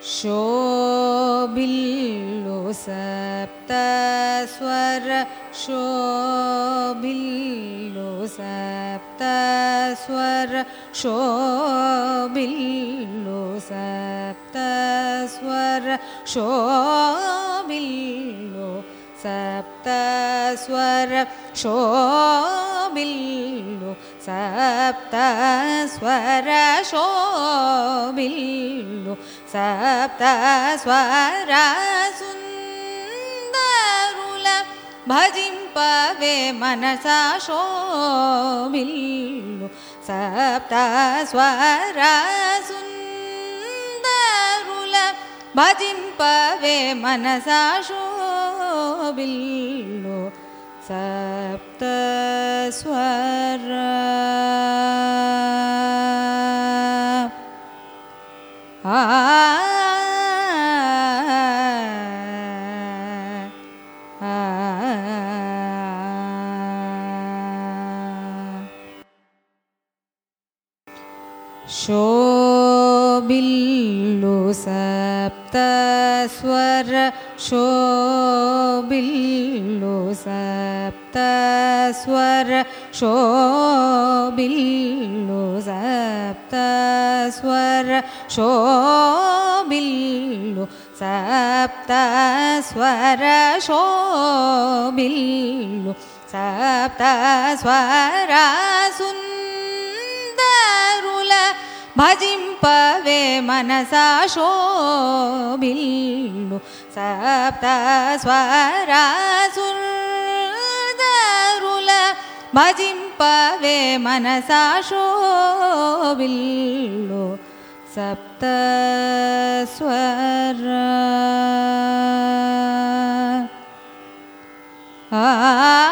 शोभिल्लो सप्तस्वर शोभिल्लो सप्तस्वर शोभिल्लो सप्तस्वर शोभिल्लो सप्तस्वर शोभिल्लो सप्तस्वर शोभिल्लो सप्तस्वर सुन्दरुल भजिंपवे मनसा शोभिल्लो सप्तस्वर सुन्दरुल भजिंपवे मनसा शोभिल्लो सप्तस्वर शोभिल्लो सप्तस्वर शोभिल्लो सप्तस्वर शोभिल्लो सप्तस्वर शोभिल्लो सप्तस्वर शोभिल्लो सप्तस्वर सुन्दरुल भजिंपवे मनसा शोभिल्लो सप्तस्वर सुन्दरुल भजिंपवे मनसा शोभिल्लो सप्तस्वर